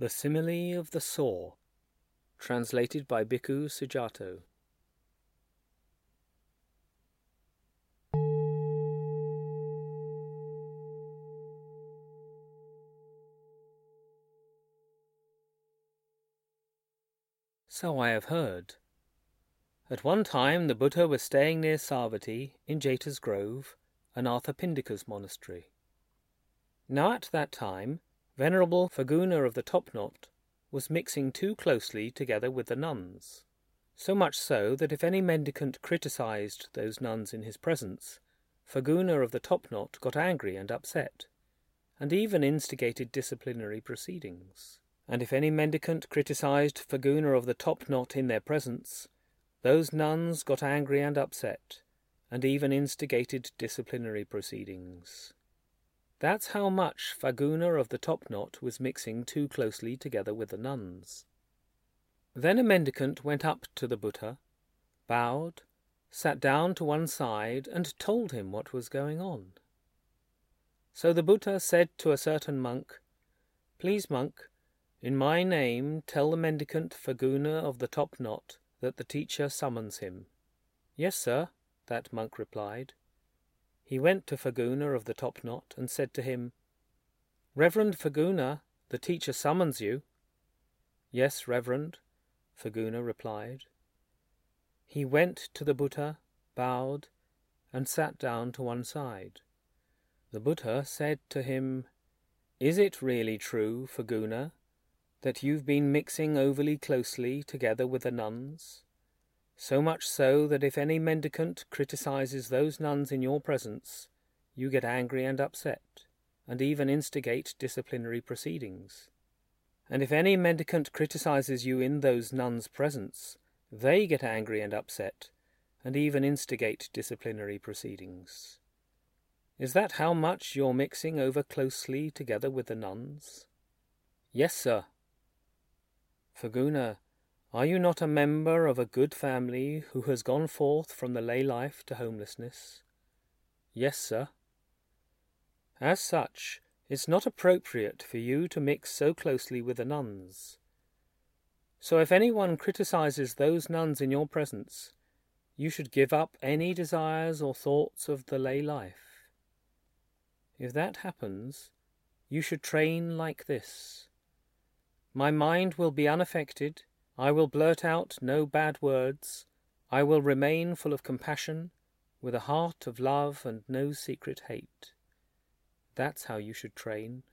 The Simile of the Saw, translated by Bhikkhu Sujato. So I have heard. At one time the Buddha was staying near Savatthi in Jeta's Grove, Anathapindika's monastery. Now at that time, Venerable Phagguna of the Topknot was mixing too closely together with the nuns, so much so that if any mendicant criticized those nuns in his presence, Phagguna of the Topknot got angry and upset, and even instigated disciplinary proceedings. And if any mendicant criticized Phagguna of the Topknot in their presence, those nuns got angry and upset, and even instigated disciplinary proceedings. That's how much Phagguna of the Topknot was mixing too closely together with the nuns. Then a mendicant went up to the Buddha, bowed, sat down to one side, and told him what was going on. So the Buddha said to a certain monk, "Please, monk, in my name tell the mendicant Phagguna of the Topknot that the teacher summons him." "Yes, sir," that monk replied. He went to Phagguna of the Topknot and said to him, "Reverend Phagguna, the teacher summons you." "Yes, Reverend," Phagguna replied. He went to the Buddha, bowed, and sat down to one side. The Buddha said to him, "Is it really true, Phagguna, that you've been mixing overly closely together with the nuns? So much so that if any mendicant criticizes those nuns in your presence, you get angry and upset, and even instigate disciplinary proceedings. And if any mendicant criticizes you in those nuns' presence, they get angry and upset, and even instigate disciplinary proceedings. Is that how much you're mixing over closely together with the nuns?" "Yes, sir." "Phagguna, are you not a member of a good family who has gone forth from the lay life to homelessness?" "Yes, sir." "As such, it's not appropriate for you to mix so closely with the nuns. So if anyone criticizes those nuns in your presence, you should give up any desires or thoughts of the lay life. If that happens, you should train like this. My mind will be unaffected, I will blurt out no bad words, I will remain full of compassion, with a heart of love and no secret hate. That's how you should train.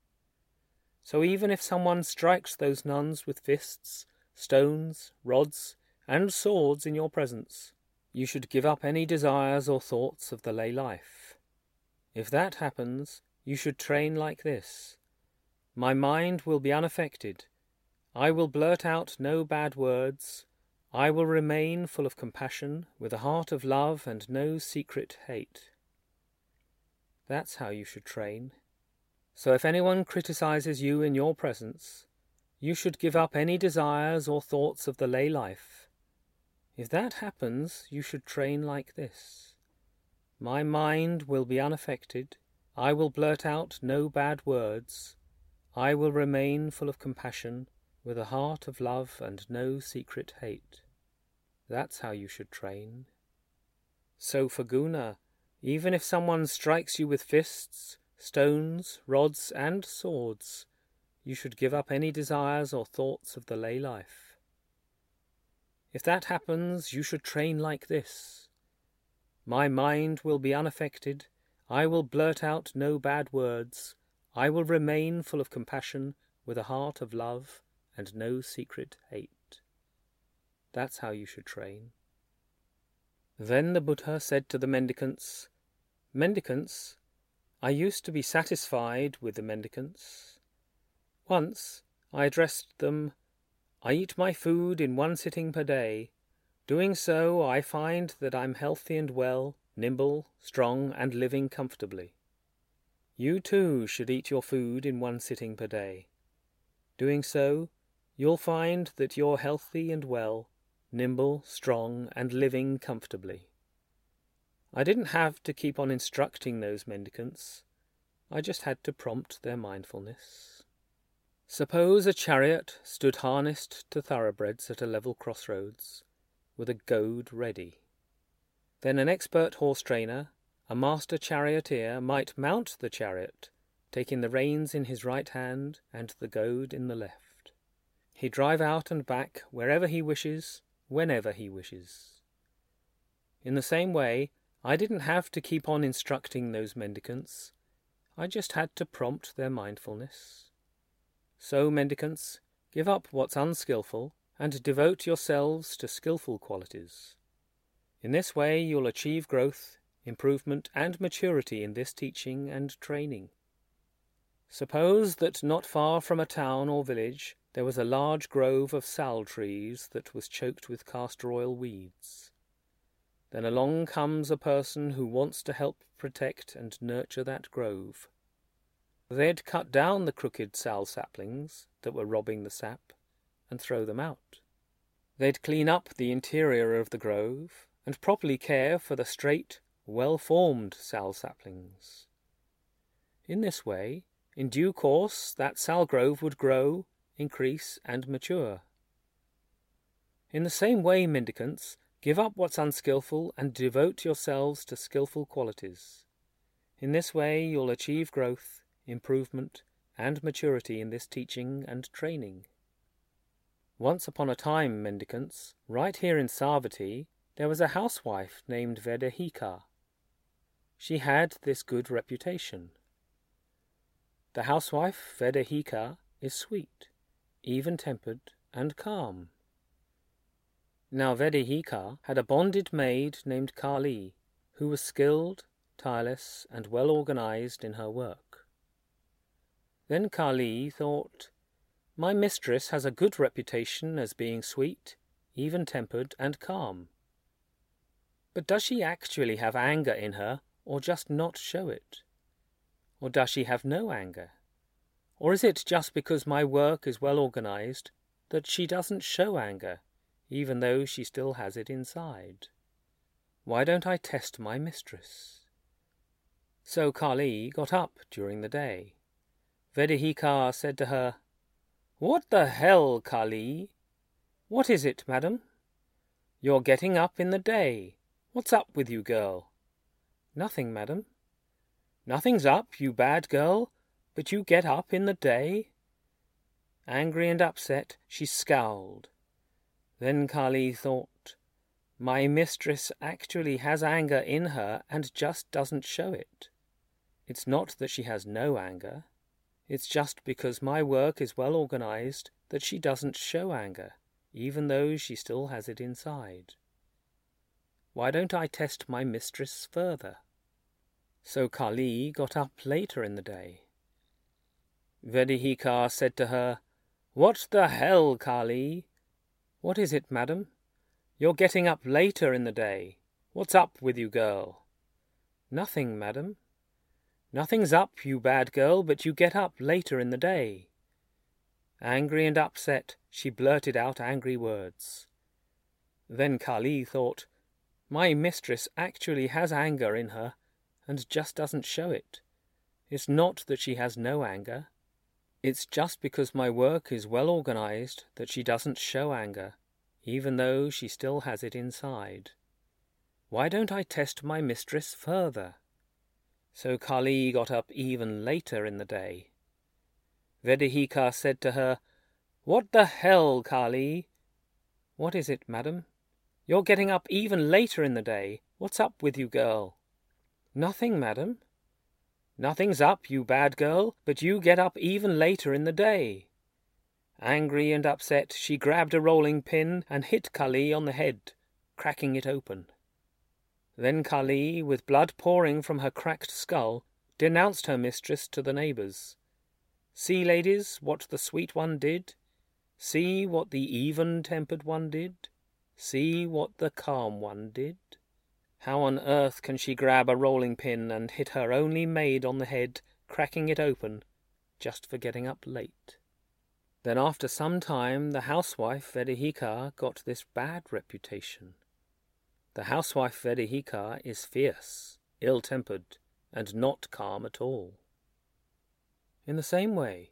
So even if someone strikes those nuns with fists, stones, rods, and swords in your presence, you should give up any desires or thoughts of the lay life. If that happens, you should train like this. My mind will be unaffected, I will blurt out no bad words, I will remain full of compassion, with a heart of love and no secret hate. That's how you should train. So if anyone criticizes you in your presence, you should give up any desires or thoughts of the lay life. If that happens, you should train like this. My mind will be unaffected, I will blurt out no bad words, I will remain full of compassion, with a heart of love and no secret hate. That's how you should train. So, Phagguna, even if someone strikes you with fists, stones, rods, and swords, you should give up any desires or thoughts of the lay life. If that happens, you should train like this. My mind will be unaffected, I will blurt out no bad words, I will remain full of compassion, with a heart of love and no secret hate. That's how you should train. Then the Buddha said to the mendicants, "Mendicants, I used to be satisfied with the mendicants. Once I addressed them, 'I eat my food in one sitting per day. Doing so, I find that I'm healthy and well, nimble, strong, and living comfortably. You too should eat your food in one sitting per day. Doing so, you'll find that you're healthy and well, nimble, strong, and living comfortably.' I didn't have to keep on instructing those mendicants. I just had to prompt their mindfulness." Suppose a chariot stood harnessed to thoroughbreds at a level crossroads, with a goad ready. Then an expert horse-trainer, a master charioteer, might mount the chariot, taking the reins in his right hand and the goad in the left. He'd drive out and back wherever he wishes, whenever he wishes. In the same way, I didn't have to keep on instructing those mendicants. I just had to prompt their mindfulness. So, mendicants, give up what's unskilful and devote yourselves to skilful qualities. In this way you'll achieve growth, improvement, and maturity in this teaching and training. Suppose that not far from a town or village there was a large grove of sal trees that was choked with castor oil weeds. Then along comes a person who wants to help protect and nurture that grove. They'd cut down the crooked sal saplings that were robbing the sap and throw them out. They'd clean up the interior of the grove and properly care for the straight, well-formed sal saplings. In this way, in due course, that sal grove would grow, increase, and mature. In the same way, mendicants, give up what's unskilful and devote yourselves to skilful qualities. In this way you'll achieve growth, improvement, and maturity in this teaching and training. Once upon a time, mendicants, right here in Savatthi, there was a housewife named Vedehika. She had this good reputation. The housewife, Vedehika, is sweet, even-tempered, and calm. Now Vedehika had a bonded maid named Kali, who was skilled, tireless, and well-organized in her work. Then Kali thought, "My mistress has a good reputation as being sweet, even-tempered, and calm. But does she actually have anger in her, or just not show it? Or does she have no anger? Or is it just because my work is well organized that she doesn't show anger, even though she still has it inside? Why don't I test my mistress?" So Kali got up during the day. Vedehika said to her, "What the hell, Kali?" "What is it, madam?" "You're getting up in the day. What's up with you, girl?" "Nothing, madam." "Nothing's up, you bad girl, but you get up in the day?" Angry and upset, she scowled. Then Kali thought, "My mistress actually has anger in her and just doesn't show it. It's not that she has no anger. It's just because my work is well organized that she doesn't show anger, even though she still has it inside. Why don't I test my mistress further?" So Kali got up later in the day. Vedehika said to her, "What the hell, Kali?" "What is it, madam?" "You're getting up later in the day. What's up with you, girl?" "Nothing, madam." "Nothing's up, you bad girl, but you get up later in the day." Angry and upset, she blurted out angry words. Then Kali thought, "My mistress actually has anger in her and just doesn't show it. It's not that she has no anger. It's just because my work is well organized that she doesn't show anger, even though she still has it inside. Why don't I test my mistress further?" So Kali got up even later in the day. Vedehika said to her, "What the hell, Kali?" "What is it, madam?" "You're getting up even later in the day. What's up with you, girl?" "Nothing, madam." "Nothing's up, you bad girl, but you get up even later in the day." Angry and upset, she grabbed a rolling pin and hit Kali on the head, cracking it open. Then Kali, with blood pouring from her cracked skull, denounced her mistress to the neighbours. "See, ladies, what the sweet one did. See what the even-tempered one did. See what the calm one did. How on earth can she grab a rolling pin and hit her only maid on the head, cracking it open, just for getting up late?" Then after some time the housewife Vedehika got this bad reputation. The housewife Vedehika is fierce, ill-tempered, and not calm at all. In the same way,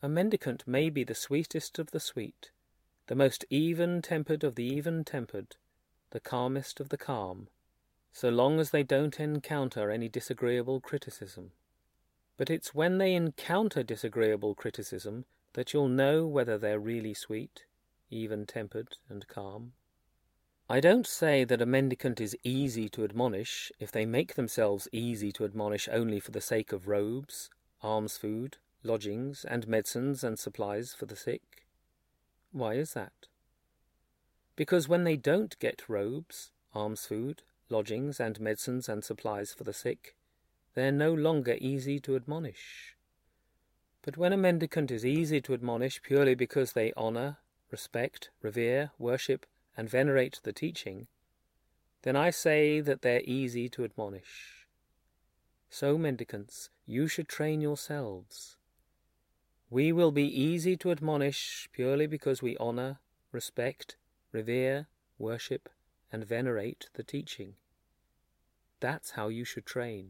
A mendicant may be the sweetest of the sweet, the most even-tempered of the even-tempered, the calmest of the calm, so long as they don't encounter any disagreeable criticism. But it's when they encounter disagreeable criticism that you'll know whether they're really sweet, even-tempered and calm. I don't say that a mendicant is easy to admonish if they make themselves easy to admonish only for the sake of robes, alms food, lodgings, and medicines and supplies for the sick. Why is that? Because when they don't get robes, alms food, lodgings, and medicines and supplies for the sick, they're no longer easy to admonish. But when a mendicant is easy to admonish purely because they honour, respect, revere, worship, and venerate the teaching, then I say that they're easy to admonish. So, mendicants, you should train yourselves. We will be easy to admonish purely because we honour, respect, revere, worship, and venerate the teaching. That's how you should train.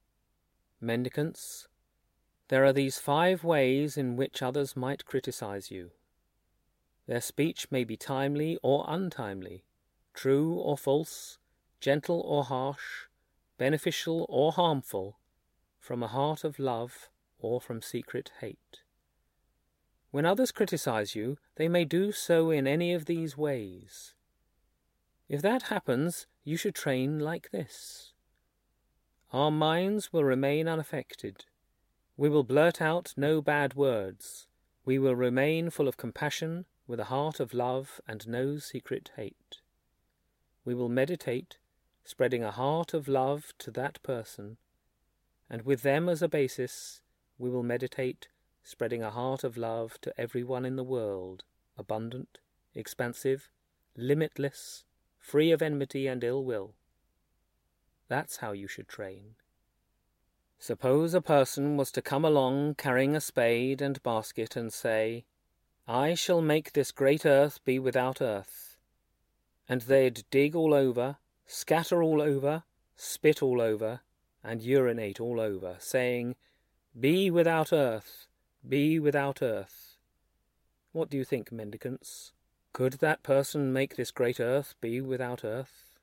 Mendicants, there are these 5 ways in which others might criticize you. Their speech may be timely or untimely, true or false, gentle or harsh, beneficial or harmful, from a heart of love or from secret hate. When others criticize you, they may do so in any of these ways. If that happens, you should train like this. Our minds will remain unaffected. We will blurt out no bad words. We will remain full of compassion, with a heart of love and no secret hate. We will meditate, spreading a heart of love to that person, and with them as a basis, we will meditate, spreading a heart of love to everyone in the world, abundant, expansive, limitless, free of enmity and ill will. That's how you should train. Suppose a person was to come along carrying a spade and basket and say, "I shall make this great earth be without earth," and they'd dig all over, scatter all over, spit all over, and urinate all over, saying, "Be without earth, be without earth." What do you think, mendicants? Could that person make this great earth be without earth?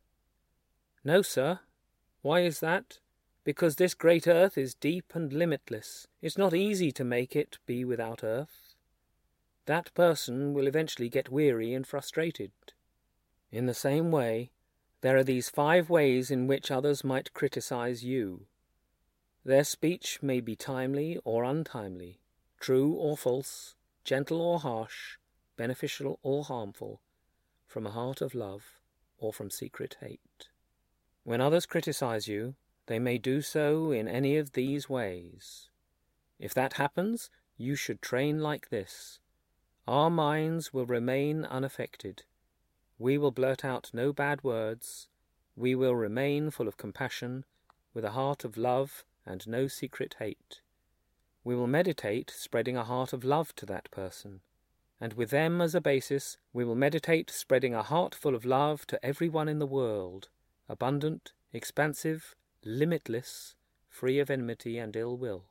No, sir. Why is that? Because this great earth is deep and limitless. It's not easy to make it be without earth. That person will eventually get weary and frustrated. In the same way, there are these 5 ways in which others might criticize you. Their speech may be timely or untimely, true or false, gentle or harsh, beneficial or harmful, from a heart of love or from secret hate. When others criticize you, they may do so in any of these ways. If that happens, you should train like this. Our minds will remain unaffected. We will blurt out no bad words. We will remain full of compassion, with a heart of love and no secret hate. We will meditate, spreading a heart of love to that person. And with them as a basis, we will meditate, spreading a heart full of love to everyone in the world, abundant, expansive, limitless, free of enmity and ill will.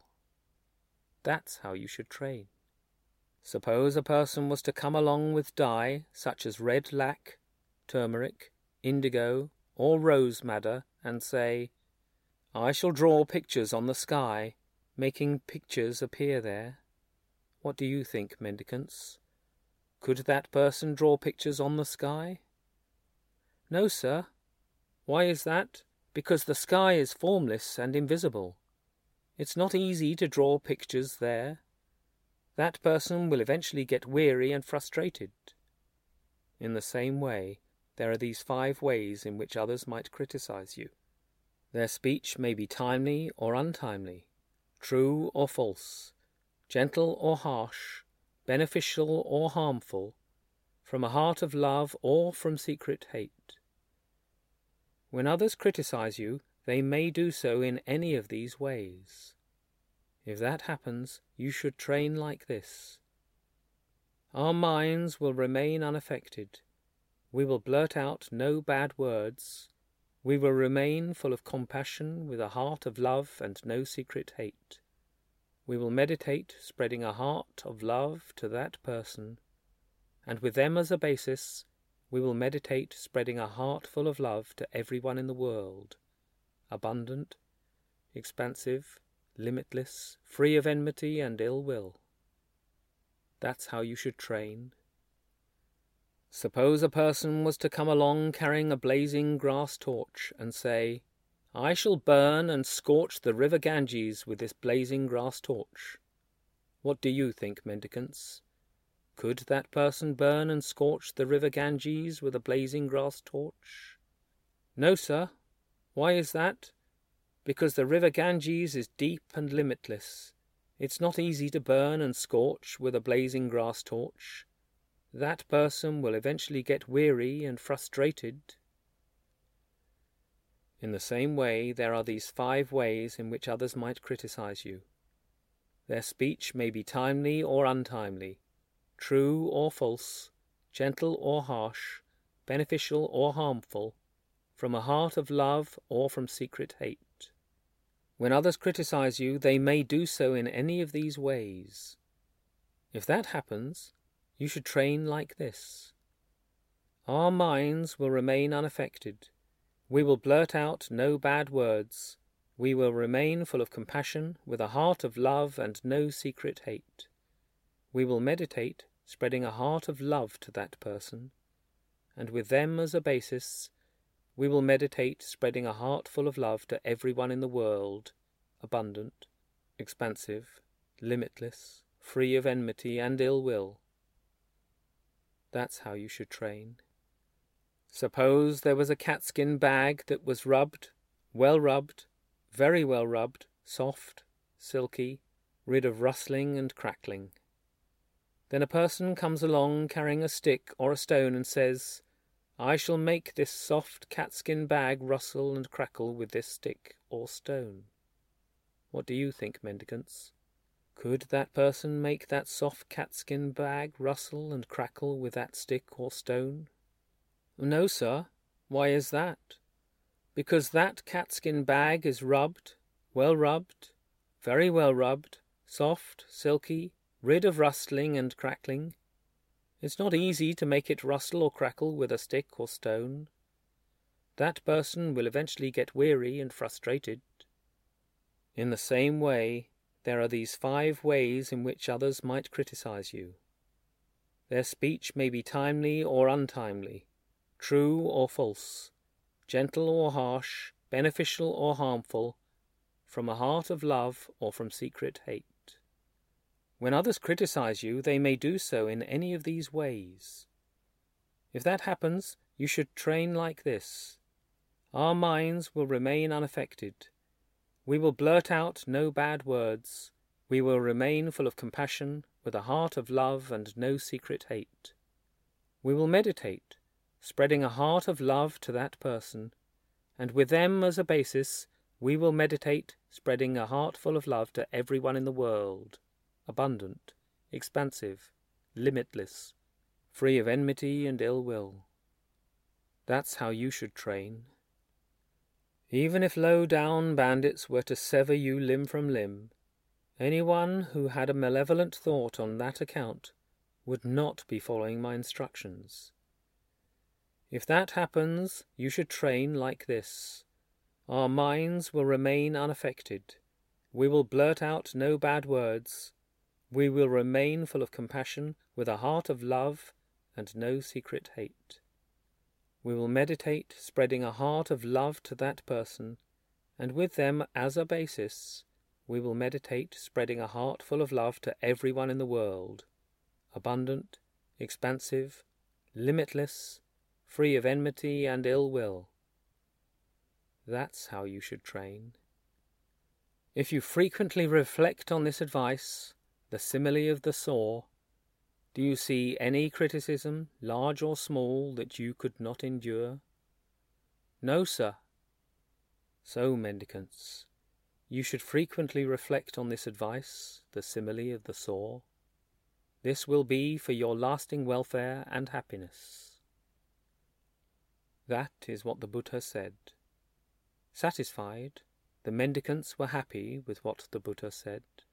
That's how you should train. Suppose a person was to come along with dye, such as red lac, turmeric, indigo, or rose madder, and say, "I shall draw pictures on the sky, making pictures appear there." What do you think, mendicants? Could that person draw pictures on the sky? No, sir. Why is that? Because the sky is formless and invisible. It's not easy to draw pictures there. That person will eventually get weary and frustrated. In the same way, there are these 5 ways in which others might criticize you. Their speech may be timely or untimely, true or false, gentle or harsh, beneficial or harmful, from a heart of love or from secret hate. When others criticize you, they may do so in any of these ways. If that happens, you should train like this. Our minds will remain unaffected. We will blurt out no bad words. We will remain full of compassion with a heart of love and no secret hate. we will meditate spreading a heart of love to that person, and with them as a basis, we will meditate spreading a heart full of love to everyone in the world, abundant, expansive, limitless, free of enmity and ill will. That's how you should train. Suppose a person was to come along carrying a blazing grass torch and say, "I shall burn and scorch the river Ganges with this blazing grass torch." What do you think, mendicants? Could that person burn and scorch the river Ganges with a blazing grass torch? No, sir. Why is that? Because the river Ganges is deep and limitless. It's not easy to burn and scorch with a blazing grass torch. That person will eventually get weary and frustrated. In the same way, there are these 5 ways in which others might criticize you. Their speech may be timely or untimely, true or false, gentle or harsh, beneficial or harmful, from a heart of love or from secret hate. When others criticize you, they may do so in any of these ways. If that happens, you should train like this. Our minds will remain unaffected. We will blurt out no bad words. We will remain full of compassion, with a heart of love and no secret hate. We will meditate, spreading a heart of love to that person, and with them as a basis, we will meditate spreading a heart full of love to everyone in the world, abundant, expansive, limitless, free of enmity and ill will. That's how you should train. Suppose there was a catskin bag that was rubbed, very well rubbed, soft, silky, rid of rustling and crackling. Then a person comes along carrying a stick or a stone and says, "I shall make this soft catskin bag rustle and crackle with this stick or stone." What do you think, mendicants? Could that person make that soft catskin bag rustle and crackle with that stick or stone? No, sir. Why is that? Because that catskin bag is rubbed, very well rubbed, soft, silky, rid of rustling and crackling. It's not easy to make it rustle or crackle with a stick or stone. That person will eventually get weary and frustrated. In the same way, there are these 5 ways in which others might criticize you. Their speech may be timely or untimely, true or false, gentle or harsh, beneficial or harmful, from a heart of love or from secret hate. When others criticize you, they may do so in any of these ways. If that happens, you should train like this. Our minds will remain unaffected. We will blurt out no bad words. We will remain full of compassion, with a heart of love and no secret hate. We will meditate, spreading a heart of love to that person, and with them as a basis, we will meditate spreading a heart full of love to everyone in the world, abundant, expansive, limitless, free of enmity and ill will. That's how you should train. Even if low-down bandits were to sever you limb from limb, anyone who had a malevolent thought on that account would not be following my instructions. If that happens, you should train like this. Our minds will remain unaffected. We will blurt out no bad words. We will remain full of compassion, with a heart of love and no secret hate. We will meditate, spreading a heart of love to that person, and with them as a basis, we will meditate, spreading a heart full of love to everyone in the world, abundant, expansive, limitless, free of enmity and ill will. That's how you should train. If you frequently reflect on this advice, the simile of the saw, do you see any criticism, large or small, that you could not endure? No, sir. So, mendicants, you should frequently reflect on this advice, the simile of the saw. This will be for your lasting welfare and happiness. That is what the Buddha said. Satisfied, the mendicants were happy with what the Buddha said.